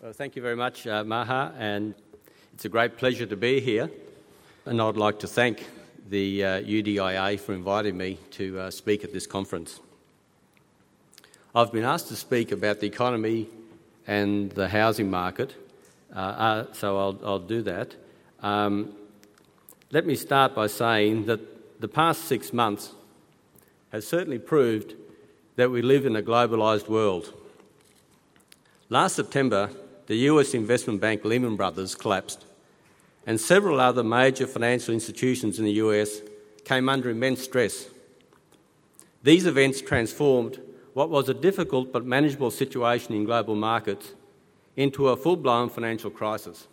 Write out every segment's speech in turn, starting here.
So thank you very much, Maha, and it's a great pleasure to be here. And I'd like to thank the UDIA for inviting me to speak at this conference. I've been asked to speak about the economy and the housing market, so I'll do that. Let me start by saying that the past 6 months has certainly proved that we live in a globalised world. Last September, the US investment bank Lehman Brothers collapsed, and several other major financial institutions in the US came under immense stress. These events transformed what was a difficult but manageable situation in global markets into a full-blown financial crisis.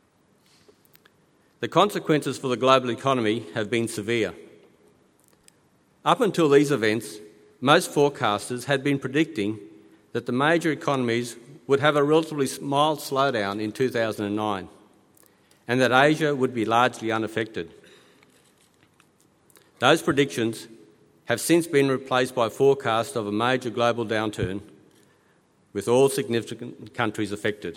The consequences for the global economy have been severe. Up until these events, most forecasters had been predicting that the major economies would have a relatively mild slowdown in 2009 and that Asia would be largely unaffected. Those predictions have since been replaced by forecasts of a major global downturn, with all significant countries affected.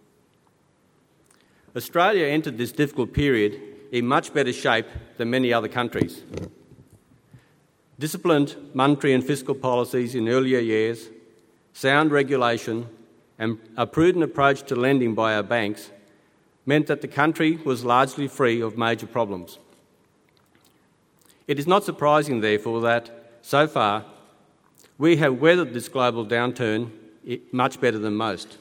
Australia entered this difficult period in much better shape than many other countries. Disciplined monetary and fiscal policies in earlier years, sound regulation, and a prudent approach to lending by our banks meant that the country was largely free of major problems. It is not surprising, therefore, that, so far, we have weathered this global downturn much better than most.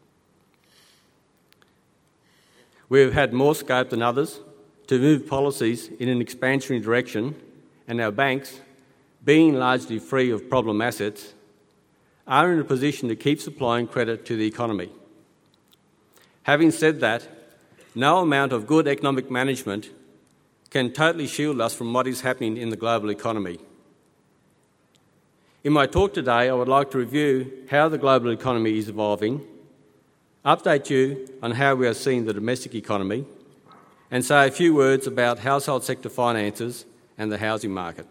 We have had more scope than others to move policies in an expansionary direction, and our banks, being largely free of problem assets, are in a position to keep supplying credit to the economy. Having said that, no amount of good economic management can totally shield us from what is happening in the global economy. In my talk today, I would like to review how the global economy is evolving, update you on how we are seeing the domestic economy, and say a few words about household sector finances and the housing market.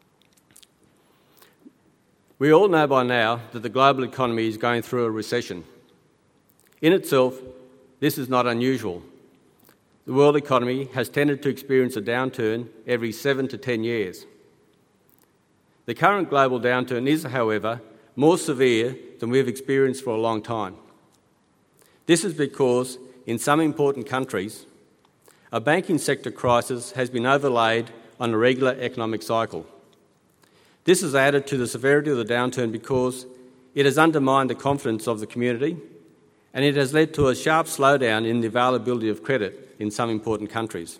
We all know by now that the global economy is going through a recession. In itself, this is not unusual. The world economy has tended to experience a downturn every 7 to 10 years. The current global downturn is, however, more severe than we have experienced for a long time. This is because, in some important countries, a banking sector crisis has been overlaid on a regular economic cycle. This has added to the severity of the downturn because it has undermined the confidence of the community, and it has led to a sharp slowdown in the availability of credit in some important countries.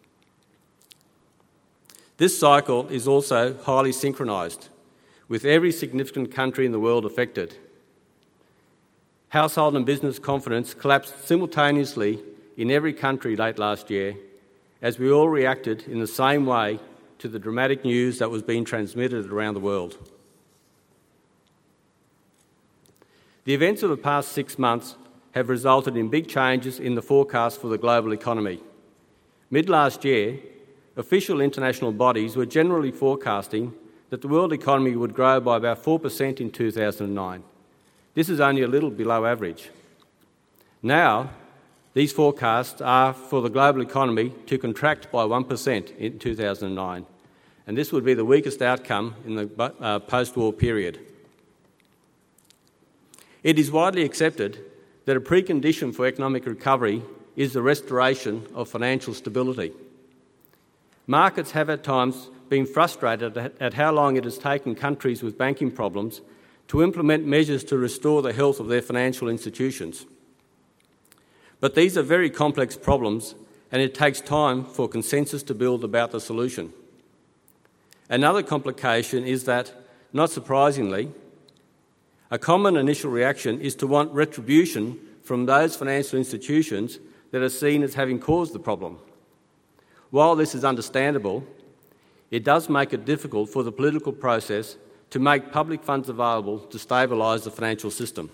This cycle is also highly synchronised, with every significant country in the world affected. Household and business confidence collapsed simultaneously in every country late last year, as we all reacted in the same way to the dramatic news that was being transmitted around the world. The events of the past 6 months have resulted in big changes in the forecast for the global economy. Mid-last year, official international bodies were generally forecasting that the world economy would grow by about 4% in 2009. This is only a little below average. Now, these forecasts are for the global economy to contract by 1% in 2009, and this would be the weakest outcome in the post-war period. It is widely accepted that a precondition for economic recovery is the restoration of financial stability. Markets have at times been frustrated at how long it has taken countries with banking problems to implement measures to restore the health of their financial institutions. But these are very complex problems, and it takes time for consensus to build about the solution. Another complication is that, not surprisingly, a common initial reaction is to want retribution from those financial institutions that are seen as having caused the problem. While this is understandable, it does make it difficult for the political process to make public funds available to stabilise the financial system.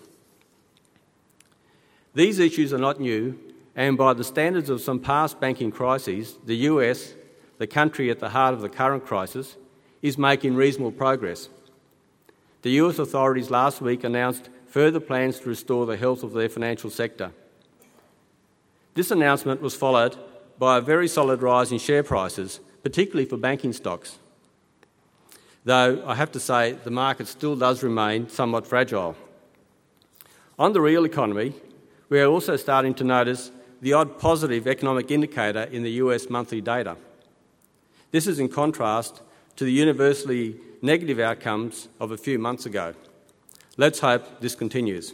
These issues are not new, and by the standards of some past banking crises, the US, the country at the heart of the current crisis, is making reasonable progress. The US authorities last week announced further plans to restore the health of their financial sector. This announcement was followed by a very solid rise in share prices, particularly for banking stocks. Though I have to say the market still does remain somewhat fragile. On the real economy, we are also starting to notice the odd positive economic indicator in the US monthly data. This is in contrast to the universally negative outcomes of a few months ago. Let's hope this continues.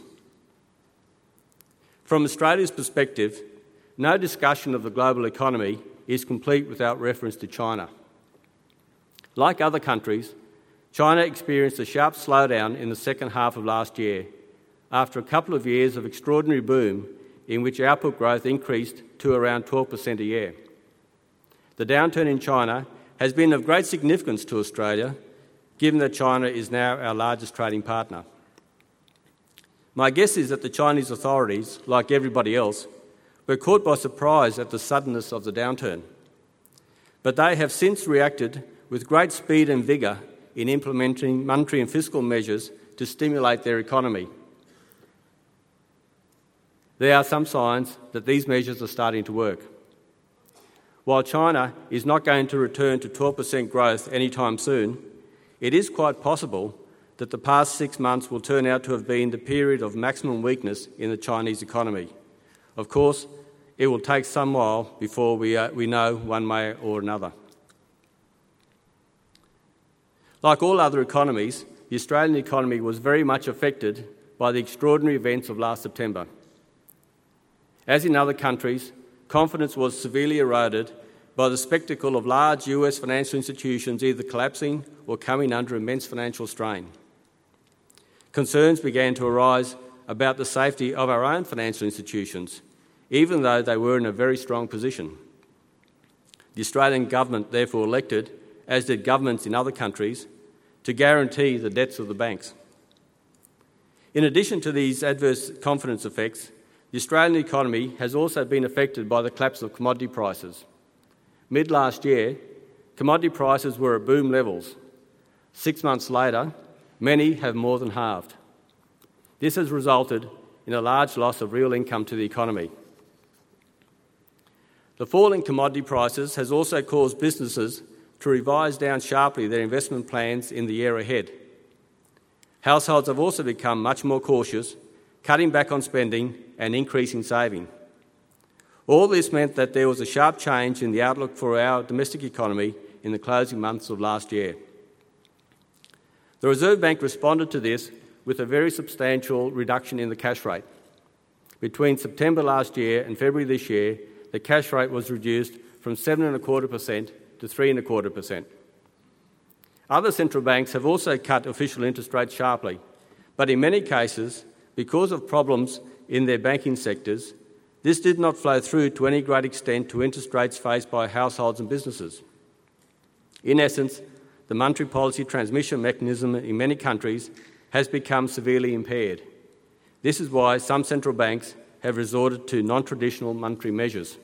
From Australia's perspective, no discussion of the global economy is complete without reference to China. Like other countries, China experienced a sharp slowdown in the second half of last year after a couple of years of extraordinary boom in which output growth increased to around 12% a year. The downturn in China has been of great significance to Australia, given that China is now our largest trading partner. My guess is that the Chinese authorities, like everybody else, were caught by surprise at the suddenness of the downturn. But they have since reacted with great speed and vigour in implementing monetary and fiscal measures to stimulate their economy. There are some signs that these measures are starting to work. While China is not going to return to 12% growth anytime soon, it is quite possible that the past 6 months will turn out to have been the period of maximum weakness in the Chinese economy. Of course, it will take some while before we know one way or another. Like all other economies, the Australian economy was very much affected by the extraordinary events of last September. As in other countries, confidence was severely eroded by the spectacle of large US financial institutions either collapsing or coming under immense financial strain. Concerns began to arise about the safety of our own financial institutions, even though they were in a very strong position. The Australian government therefore elected, as did governments in other countries, to guarantee the debts of the banks. In addition to these adverse confidence effects, the Australian economy has also been affected by the collapse of commodity prices. Mid-last year, commodity prices were at boom levels. 6 months later, many have more than halved. This has resulted in a large loss of real income to the economy. The fall in commodity prices has also caused businesses to revise down sharply their investment plans in the year ahead. Households have also become much more cautious, cutting back on spending and increasing saving. All this meant that there was a sharp change in the outlook for our domestic economy in the closing months of last year. The Reserve Bank responded to this with a very substantial reduction in the cash rate. Between September last year and February this year, the cash rate was reduced from 7.25% to 3.25%. Other central banks have also cut official interest rates sharply, but in many cases, because of problems in their banking sectors, this did not flow through to any great extent to interest rates faced by households and businesses. In essence, the monetary policy transmission mechanism in many countries has become severely impaired. This is why some central banks have resorted to non-traditional monetary measures.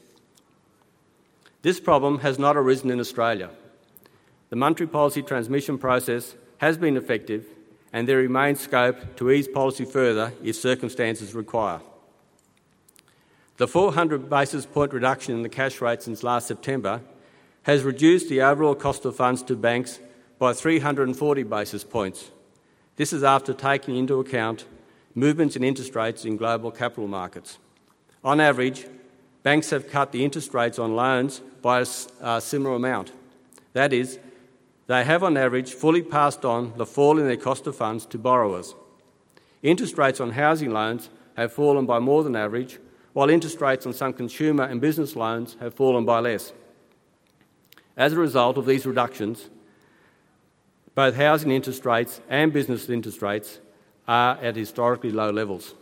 This problem has not arisen in Australia. The monetary policy transmission process has been effective, and there remains scope to ease policy further if circumstances require. The 400 basis point reduction in the cash rate since last September has reduced the overall cost of funds to banks by 340 basis points. This is after taking into account movements in interest rates in global capital markets. On average, banks have cut the interest rates on loans by a similar amount. That is, they have on average fully passed on the fall in their cost of funds to borrowers. Interest rates on housing loans have fallen by more than average, while interest rates on some consumer and business loans have fallen by less. As a result of these reductions, both housing interest rates and business interest rates are at historically low levels.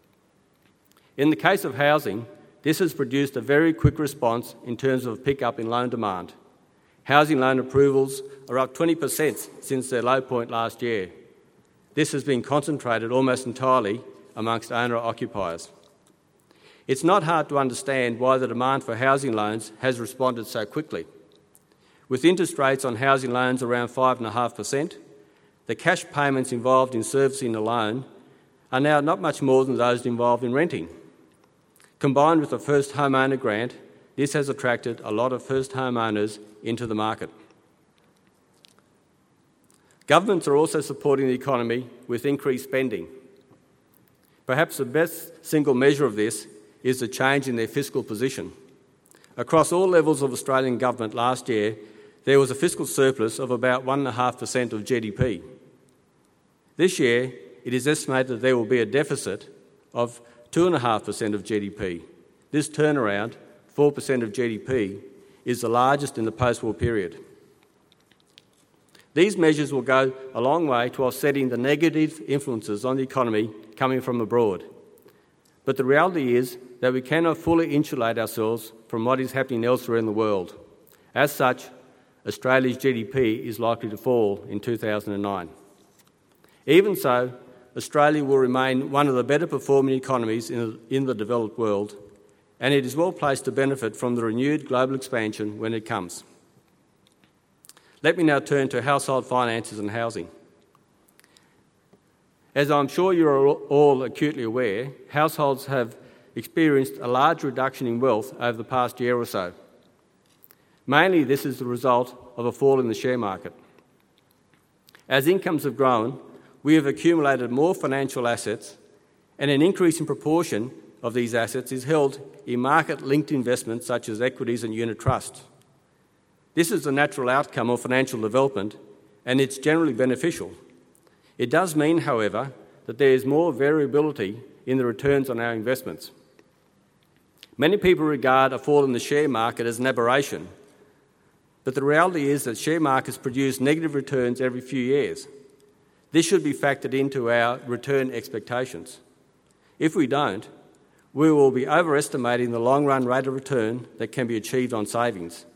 In the case of housing, this has produced a very quick response in terms of a pick-up in loan demand. Housing loan approvals are up 20% since their low point last year. This has been concentrated almost entirely amongst owner-occupiers. It's not hard to understand why the demand for housing loans has responded so quickly. With interest rates on housing loans around 5.5%, the cash payments involved in servicing a loan are now not much more than those involved in renting. Combined with the first homeowner grant, this has attracted a lot of first homeowners into the market. Governments are also supporting the economy with increased spending. Perhaps the best single measure of this is the change in their fiscal position. Across all levels of Australian government last year, there was a fiscal surplus of about 1.5% of GDP. This year, it is estimated that there will be a deficit of 2.5% of GDP. This turnaround, 4% of GDP, is the largest in the post-war period. These measures will go a long way to offsetting the negative influences on the economy coming from abroad. But the reality is that we cannot fully insulate ourselves from what is happening elsewhere in the world. As such, Australia's GDP is likely to fall in 2009. Even so, Australia will remain one of the better performing economies in the developed world, and it is well placed to benefit from the renewed global expansion when it comes. Let me now turn to household finances and housing. As I'm sure you're all acutely aware, households have experienced a large reduction in wealth over the past year or so. Mainly this is the result of a fall in the share market. As incomes have grown, we have accumulated more financial assets, and an increasing proportion of these assets is held in market-linked investments such as equities and unit trusts. This is the natural outcome of financial development, and it's generally beneficial. It does mean, however, that there is more variability in the returns on our investments. Many people regard a fall in the share market as an aberration, but the reality is that share markets produce negative returns every few years. This should be factored into our return expectations. If we don't, we will be overestimating the long-run rate of return that can be achieved on savings.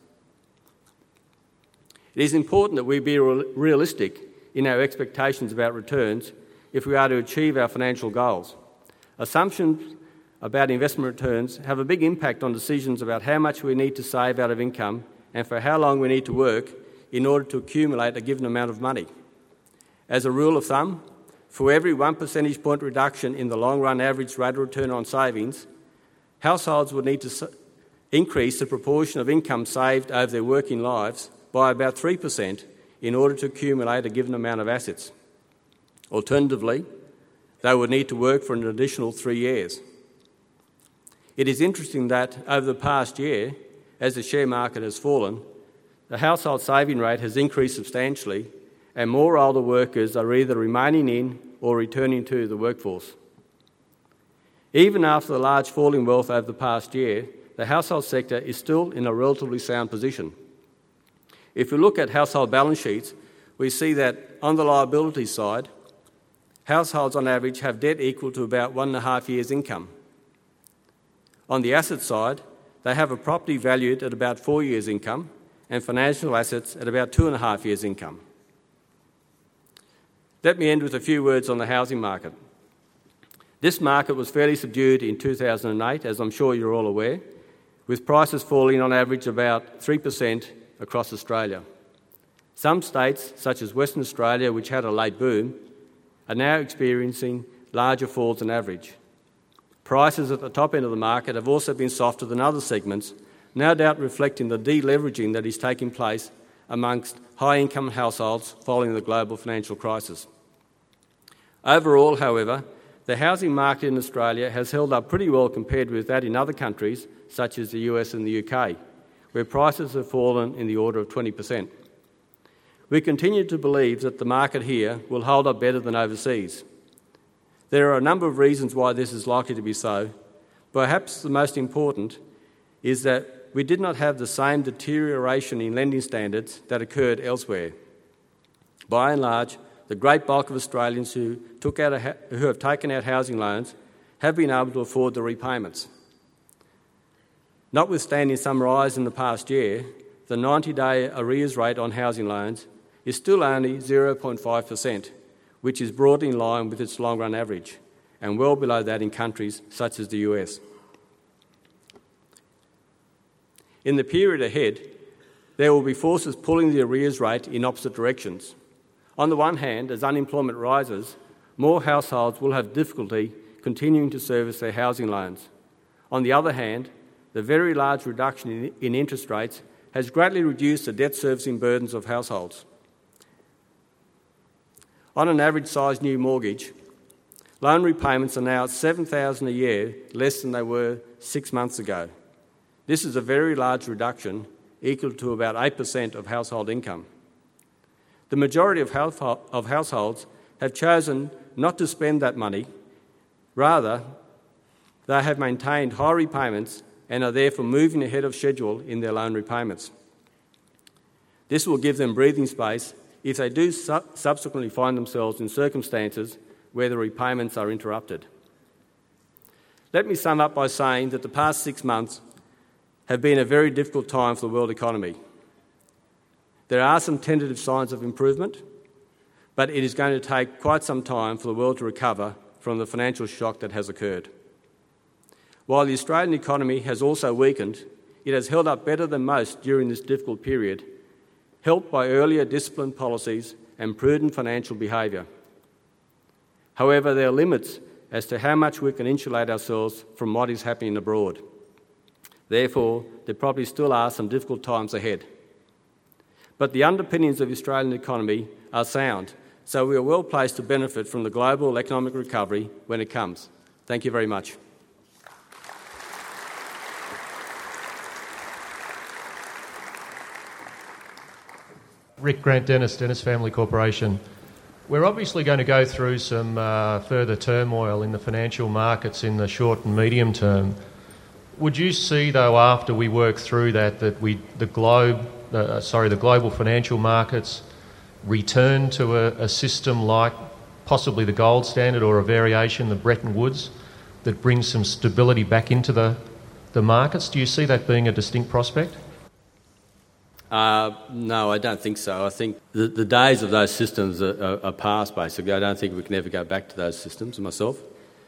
It is important that we be realistic in our expectations about returns if we are to achieve our financial goals. Assumptions about investment returns have a big impact on decisions about how much we need to save out of income and for how long we need to work in order to accumulate a given amount of money. As a rule of thumb, for every 1 percentage point reduction in the long-run average rate of return on savings, households would need to increase the proportion of income saved over their working lives by about 3% in order to accumulate a given amount of assets. Alternatively, they would need to work for an additional 3 years. It is interesting that over the past year, as the share market has fallen, the household saving rate has increased substantially, and more older workers are either remaining in or returning to the workforce. Even after the large fall in wealth over the past year, the household sector is still in a relatively sound position. If we look at household balance sheets, we see that on the liability side, households on average have debt equal to about 1.5 years' income. On the asset side, they have a property valued at about 4 years' income and financial assets at about 2.5 years' income. Let me end with a few words on the housing market. This market was fairly subdued in 2008, as I'm sure you're all aware, with prices falling on average about 3% across Australia. Some states, such as Western Australia, which had a late boom, are now experiencing larger falls than average. Prices at the top end of the market have also been softer than other segments, no doubt reflecting the deleveraging that is taking place amongst high-income households following the global financial crisis. Overall, however, the housing market in Australia has held up pretty well compared with that in other countries, such as the US and the UK, where prices have fallen in the order of 20%. We continue to believe that the market here will hold up better than overseas. There are a number of reasons why this is likely to be so. Perhaps the most important is that we did not have the same deterioration in lending standards that occurred elsewhere. By and large, the great bulk of Australians who have taken out housing loans have been able to afford the repayments. Notwithstanding some rise in the past year, the 90-day arrears rate on housing loans is still only 0.5%, which is broadly in line with its long-run average, and well below that in countries such as the US. In the period ahead, there will be forces pulling the arrears rate in opposite directions. On the one hand, as unemployment rises, more households will have difficulty continuing to service their housing loans. On the other hand, the very large reduction in interest rates has greatly reduced the debt servicing burdens of households. On an average sized new mortgage, loan repayments are now $7,000 a year less than they were 6 months ago. This is a very large reduction, equal to about 8% of household income. The majority of households have chosen not to spend that money. Rather, they have maintained high repayments and are therefore moving ahead of schedule in their loan repayments. This will give them breathing space if they do subsequently find themselves in circumstances where the repayments are interrupted. Let me sum up by saying that the past 6 months have been a very difficult time for the world economy. There are some tentative signs of improvement, but it is going to take quite some time for the world to recover from the financial shock that has occurred. While the Australian economy has also weakened, it has held up better than most during this difficult period, helped by earlier disciplined policies and prudent financial behaviour. However, there are limits as to how much we can insulate ourselves from what is happening abroad. Therefore, there probably still are some difficult times ahead. But the underpinnings of the Australian economy are sound, so we are well placed to benefit from the global economic recovery when it comes. Thank you very much. Rick Grant Dennis, Dennis Family Corporation. We're obviously going to go through some further turmoil in the financial markets in the short and medium term. Would you see, though, after we work through that the global financial markets return to a system like possibly the gold standard or a variation, the Bretton Woods, that brings some stability back into the markets? Do you see that being a distinct prospect? No, I don't think so. I think the days of those systems are past, basically. I don't think we can ever go back to those systems myself.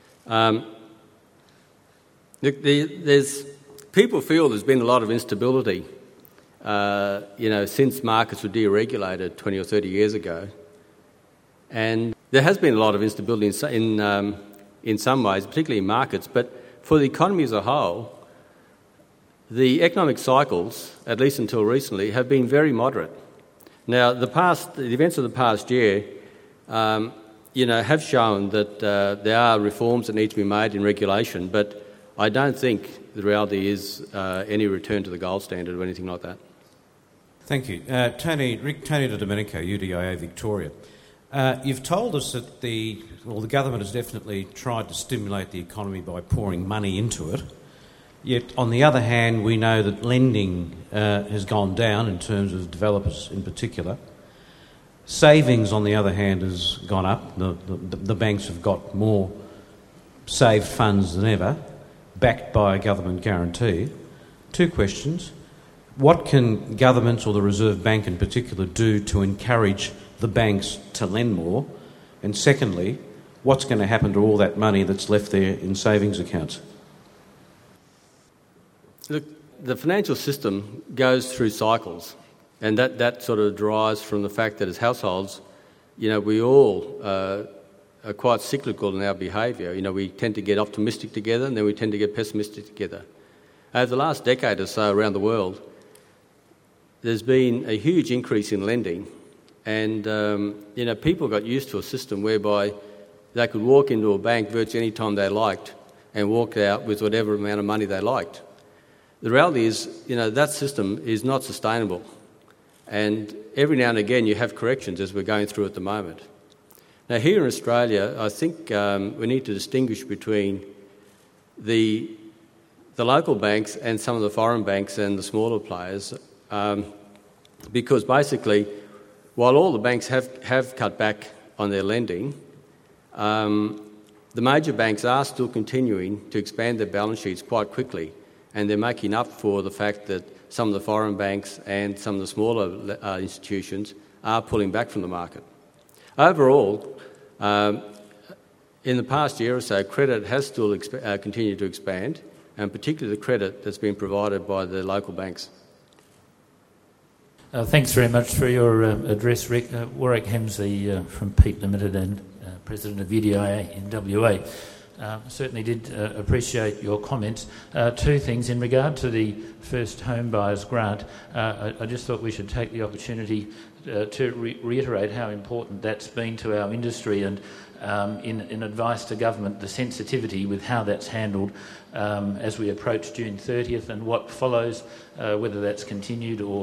People feel there's been a lot of instability, since markets were deregulated 20 or 30 years ago. And there has been a lot of instability in some ways, particularly in markets, but for the economy as a whole, the economic cycles, at least until recently, have been very moderate. Now, the events of the past year, have shown that there are reforms that need to be made in regulation, but I don't think the reality is any return to the gold standard or anything like that. Thank you. Tony DiDomenico, UDIA Victoria. You've told us that the government has definitely tried to stimulate the economy by pouring money into it. Yet, on the other hand, we know that lending has gone down in terms of developers in particular. Savings, on the other hand, has gone up. The banks have got more saved funds than ever, backed by a government guarantee. 2 questions. What can governments or the Reserve Bank in particular do to encourage the banks to lend more? And secondly, what's going to happen to all that money that's left there in savings accounts? Look, the financial system goes through cycles, and that sort of derives from the fact that as households, we all are quite cyclical in our behaviour. We tend to get optimistic together and then we tend to get pessimistic together. Over the last decade or so around the world, there's been a huge increase in lending, and people got used to a system whereby they could walk into a bank virtually any time they liked and walk out with whatever amount of money they liked. The reality is, that system is not sustainable, and every now and again you have corrections as we're going through at the moment. Now, here in Australia, I think we need to distinguish between the local banks and some of the foreign banks and the smaller players, because basically, while all the banks have cut back on their lending, the major banks are still continuing to expand their balance sheets quite quickly, and they're making up for the fact that some of the foreign banks and some of the smaller institutions are pulling back from the market. Overall, in the past year or so, credit has still continued to expand, and particularly the credit that's been provided by the local banks. Thanks very much for your address, Rick. Warwick Hemsley from Peat Limited and President of UDIA in WA. Certainly did appreciate your comments. Two things. In regard to the first home buyers grant, I just thought we should take the opportunity to reiterate how important that's been to our industry, and in advice to government, the sensitivity with how that's handled as we approach June 30th and what follows, whether that's continued or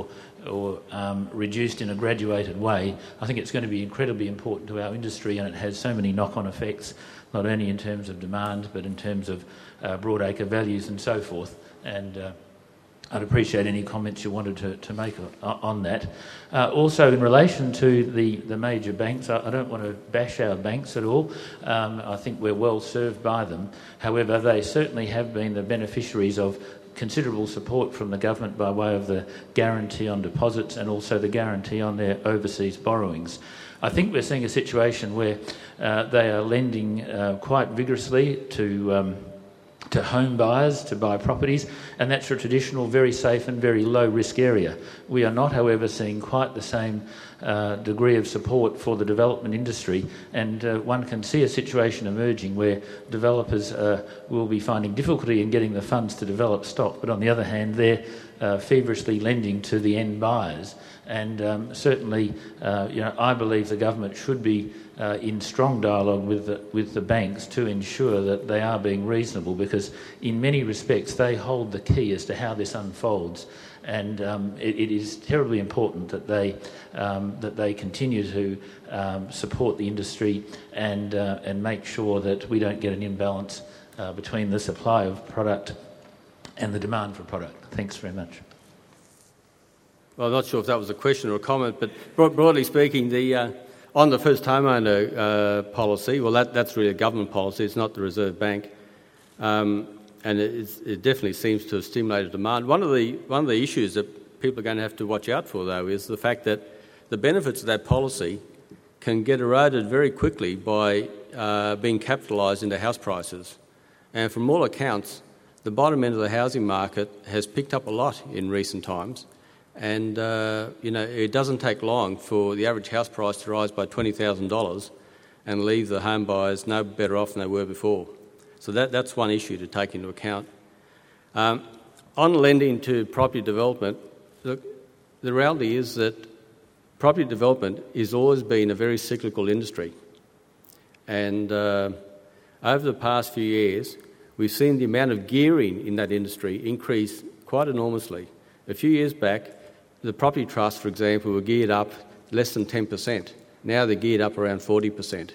reduced in a graduated way. I think it's going to be incredibly important to our industry, and it has so many knock-on effects, not only in terms of demand but in terms of broadacre values and so forth. And I'd appreciate any comments you wanted to make on that. Also, in relation to the major banks, I don't want to bash our banks at all. I think we're well served by them. However, they certainly have been the beneficiaries of considerable support from the government by way of the guarantee on deposits and also the guarantee on their overseas borrowings. I think we're seeing a situation where they are lending quite vigorously to home buyers to buy properties, and that's a traditional, very safe and very low risk area. We are not, however, seeing quite the same degree of support for the development industry, and one can see a situation emerging where developers will be finding difficulty in getting the funds to develop stock, but on the other hand they're feverishly lending to the end buyers. And certainly I believe the government should be in strong dialogue with the banks to ensure that they are being reasonable, because in many respects they hold the key as to how this unfolds, and it is terribly important that they continue to support the industry and make sure that we don't get an imbalance between the supply of product and the demand for product. Thanks very much. Well, I'm not sure if that was a question or a comment, but broadly speaking, on the first homeowner policy, well, that's really a government policy. It's not the Reserve Bank, and it definitely seems to have stimulated demand. One of the issues that people are going to have to watch out for, though, is the fact that the benefits of that policy can get eroded very quickly by being capitalised into house prices. And from all accounts, the bottom end of the housing market has picked up a lot in recent times. And, it doesn't take long for the average house price to rise by $20,000 and leave the home buyers no better off than they were before. So that's one issue to take into account. On lending to property development, look, the reality is that property development has always been a very cyclical industry. And over the past few years, we've seen the amount of gearing in that industry increase quite enormously. A few years back, the property trusts, for example, were geared up less than 10%. Now they're geared up around 40%.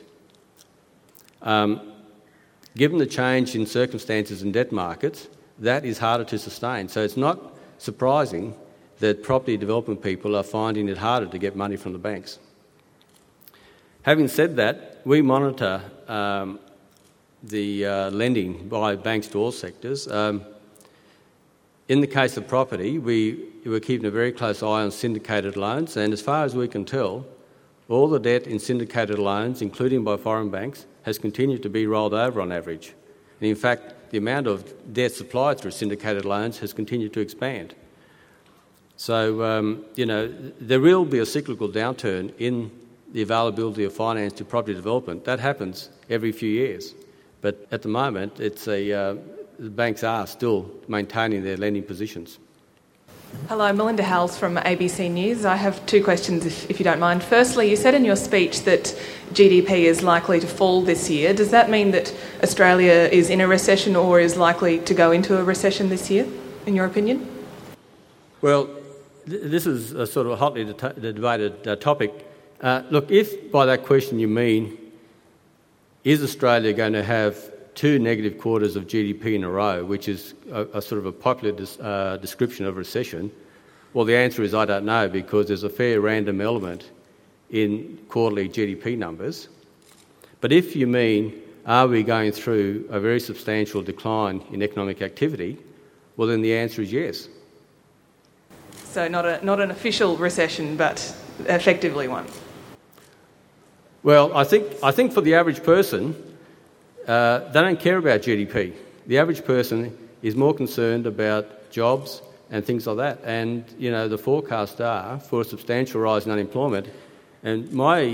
Given the change in circumstances in debt markets, that is harder to sustain. So it's not surprising that property development people are finding it harder to get money from the banks. Having said that, we monitor the lending by banks to all sectors. In the case of property, we're keeping a very close eye on syndicated loans, and as far as we can tell, all the debt in syndicated loans, including by foreign banks, has continued to be rolled over on average. And in fact, the amount of debt supplied through syndicated loans has continued to expand. So, there will be a cyclical downturn in the availability of finance to property development. That happens every few years. But at the moment, the banks are still maintaining their lending positions. Hello, Melinda Howells from ABC News. I have two questions, if you don't mind. Firstly, you said in your speech that GDP is likely to fall this year. Does that mean that Australia is in a recession or is likely to go into a recession this year, in your opinion? Well, this is a sort of hotly debated topic. Look, if by that question you mean, is Australia going to have two negative quarters of GDP in a row, which is a sort of a popular description of recession, well, the answer is I don't know, because there's a fair random element in quarterly GDP numbers. But if you mean, are we going through a very substantial decline in economic activity, well, then the answer is yes. So not an official recession, but effectively one. Well, I think for the average person, they don't care about GDP. The average person is more concerned about jobs and things like that. And, the forecasts are for a substantial rise in unemployment. And my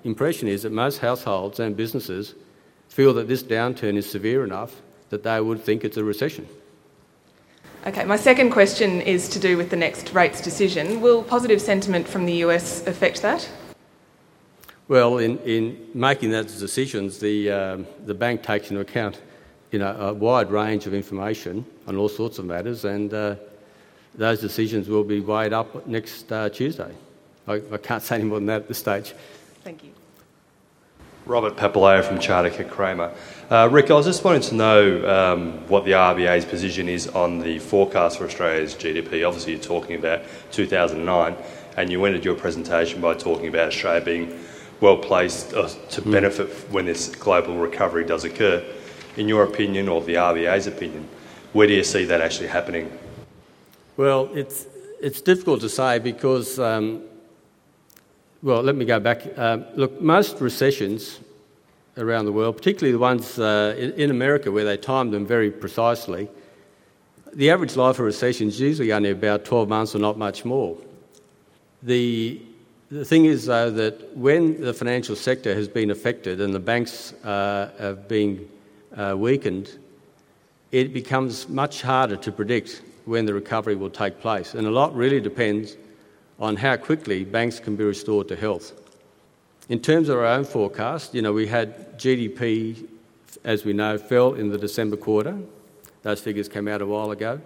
impression is that most households and businesses feel that this downturn is severe enough that they would think it's a recession. Okay, my second question is to do with the next rates decision. Will positive sentiment from the US affect that? Well, in making those decisions, the bank takes into account, a wide range of information on all sorts of matters, and those decisions will be weighed up next Tuesday. I can't say any more than that at this stage. Thank you. Robert Papaleo from Chartered Kramer. Rick, I was just wanting to know what the RBA's position is on the forecast for Australia's GDP. Obviously, you're talking about 2009, and you ended your presentation by talking about Australia being well placed to benefit when this global recovery does occur. In your opinion, or the RBA's opinion, where do you see that actually happening? Well, it's difficult to say because, let me go back. Look, most recessions around the world, particularly the ones in America where they timed them very precisely, the average life of a recession is usually only about 12 months or not much more. The thing is, though, that when the financial sector has been affected and the banks have been weakened, it becomes much harder to predict when the recovery will take place. And a lot really depends on how quickly banks can be restored to health. In terms of our own forecast, we had GDP, as we know, fell in the December quarter. Those figures came out a while ago.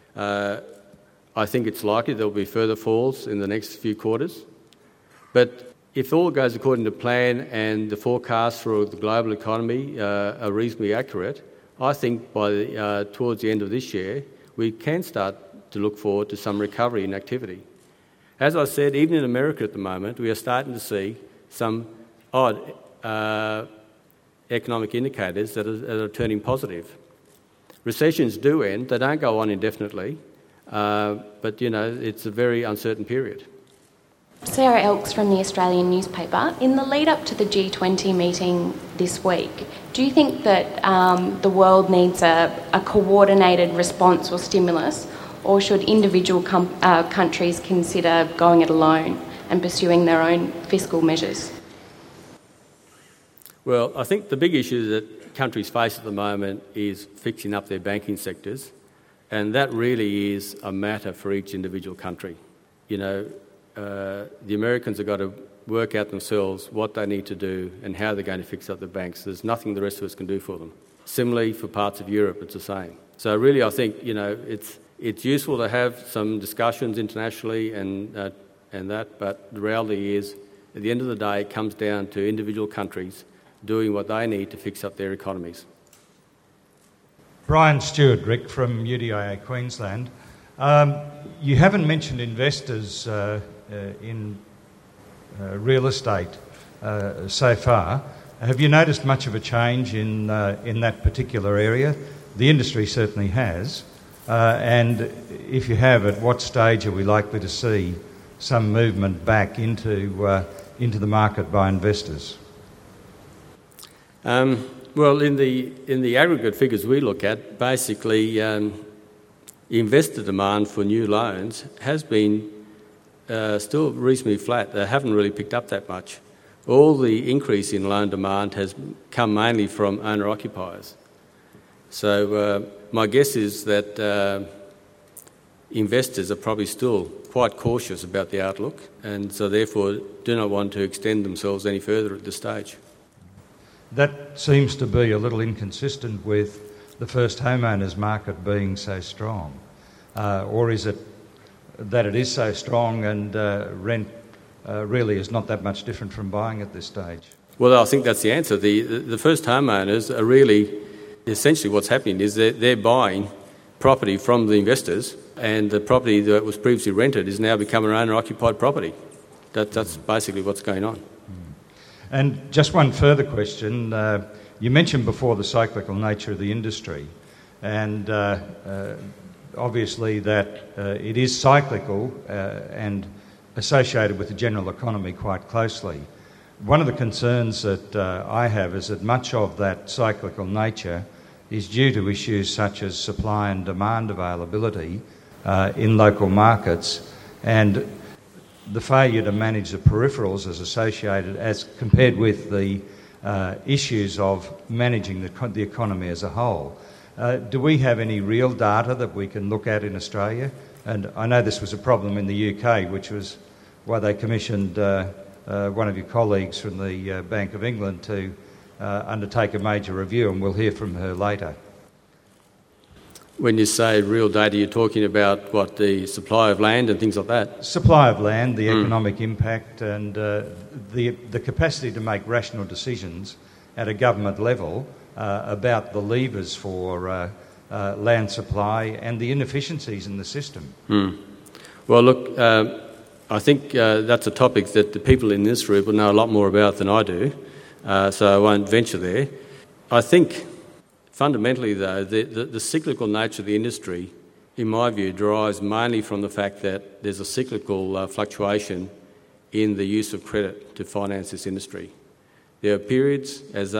I think it's likely there'll be further falls in the next few quarters. But if all goes according to plan and the forecasts for the global economy are reasonably accurate, I think by towards the end of this year, we can start to look forward to some recovery in activity. As I said, even in America at the moment, we are starting to see some odd economic indicators that are turning positive. Recessions do end. They don't go on indefinitely, but, it's a very uncertain period. Sarah Elks from the Australian newspaper. In the lead up to the G20 meeting this week, do you think that the world needs a coordinated response or stimulus, or should individual countries consider going it alone and pursuing their own fiscal measures? Well, I think the big issue that countries face at the moment is fixing up their banking sectors, and that really is a matter for each individual country. The Americans have got to work out themselves what they need to do and how they're going to fix up the banks. There's nothing the rest of us can do for them. Similarly, for parts of Europe, it's the same. So really, I think, it's useful to have some discussions internationally and that, but the reality is, at the end of the day, it comes down to individual countries doing what they need to fix up their economies. Brian Stewart, Rick, from UDIA Queensland. You haven't mentioned investors in real estate so far. Have you noticed much of a change in that particular area? The industry certainly has. And if you have, at what stage are we likely to see some movement back into the market by investors? Well, in the aggregate figures we look at, basically investor demand for new loans has been still reasonably flat. They haven't really picked up that much. All the increase in loan demand has come mainly from owner-occupiers. So my guess is that investors are probably still quite cautious about the outlook, and so therefore do not want to extend themselves any further at this stage. That seems to be a little inconsistent with the first homeowners market being so strong. Or is it that it is so strong and rent really is not that much different from buying at this stage? Well, I think that's the answer. The first homeowners are really, essentially what's happening is they're buying property from the investors, and the property that was previously rented is now becoming an owner-occupied property. That's basically what's going on. And just one further question. You mentioned before the cyclical nature of the industry, and obviously that it is cyclical and associated with the general economy quite closely. One of the concerns that I have is that much of that cyclical nature is due to issues such as supply and demand availability in local markets, and the failure to manage the peripherals is associated as compared with the issues of managing the economy as a whole. Do we have any real data that we can look at in Australia? And I know this was a problem in the UK, which was why they commissioned one of your colleagues from the Bank of England to undertake a major review, and we'll hear from her later. When you say real data, you're talking about, what, the supply of land and things like that? Supply of land, the economic impact, and the capacity to make rational decisions at a government level about the levers for land supply and the inefficiencies in the system. Well, look, I think that's a topic that the people in this room will know a lot more about than I do, so I won't venture there. I think fundamentally, though, the cyclical nature of the industry, in my view, derives mainly from the fact that there's a cyclical fluctuation in the use of credit to finance this industry. There are periods, as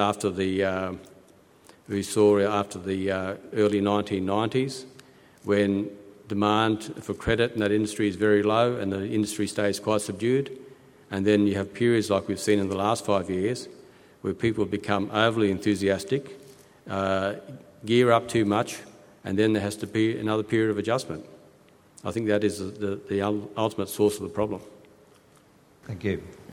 we saw after the early 1990s, when demand for credit in that industry is very low and the industry stays quite subdued. And then you have periods like we've seen in the last 5 years where people become overly enthusiastic, gear up too much, and then there has to be another period of adjustment. I think that is the ultimate source of the problem. Thank you.